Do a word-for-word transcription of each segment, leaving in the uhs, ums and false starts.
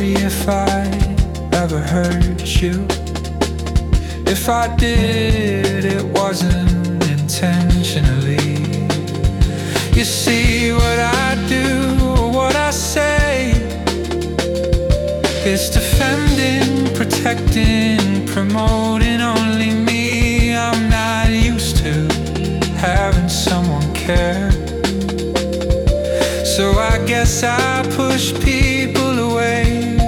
sorry if I ever hurt you. If I did, it wasn't intentionally. You see, what I do, what I say, is defending, protecting, promoting only me. I'm not used to having someone care, so I guess I push people away.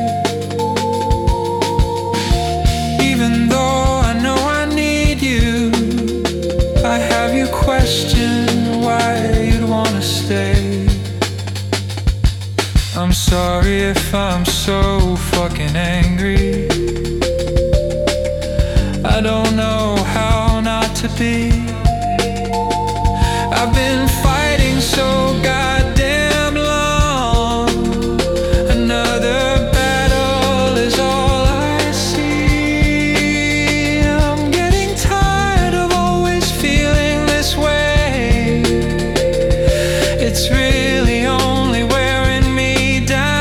Even though I know I need you, I have you question why you'd wanna stay. I'm sorry if I'm so fucking angry. I don't know how not to be. I've been fighting so goddamn long. Another battle is all I see. I'm getting tired of always feeling this way. It's really only wearing me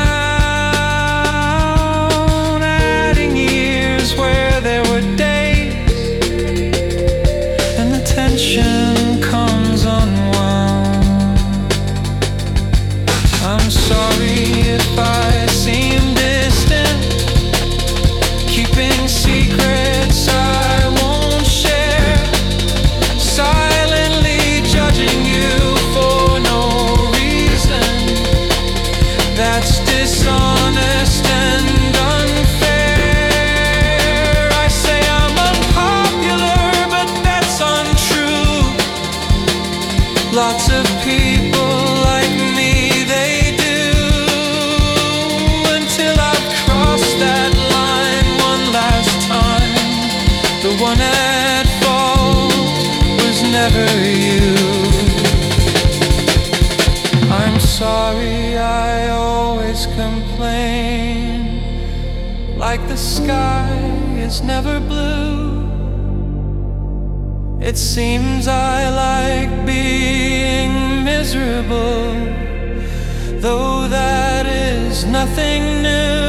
down, adding years where there were days, and the tension comes unwound. I'm sorry if I seem distant, keeping secrets I won't share, silently judging you for no reason. That's dishonest and unfair. I say I'm unpopular, but that's untrue. Lots of people like me, they do. Until I've crossed that line one last time. The one at fault was never you. I'm sorry I always complain, like the sky is never blue. It seems I like being miserable, though that is nothing new.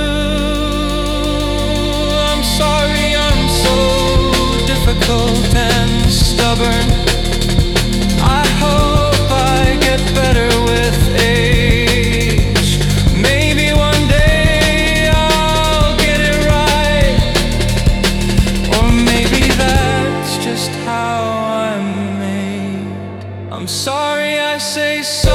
I'm sorry I'm so difficult and stubborn. I hope I get better with age. Maybe one day I'll get it right, or maybe that's just how I'm made. I'm sorry I say so.